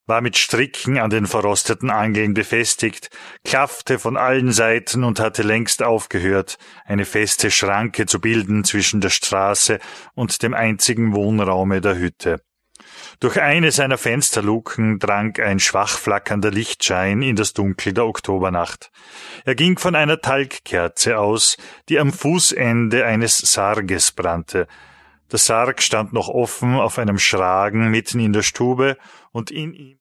war mit Stricken an den verrosteten Angeln befestigt, klaffte von allen Seiten und hatte längst aufgehört, eine feste Schranke zu bilden zwischen der Straße und dem einzigen Wohnraume der Hütte. Durch eine seiner Fensterluken drang ein schwach flackernder Lichtschein in das Dunkel der Oktobernacht. Er ging von einer Talgkerze aus, die am Fußende eines Sarges brannte. Der Sarg stand noch offen auf einem Schragen mitten in der Stube und in ihm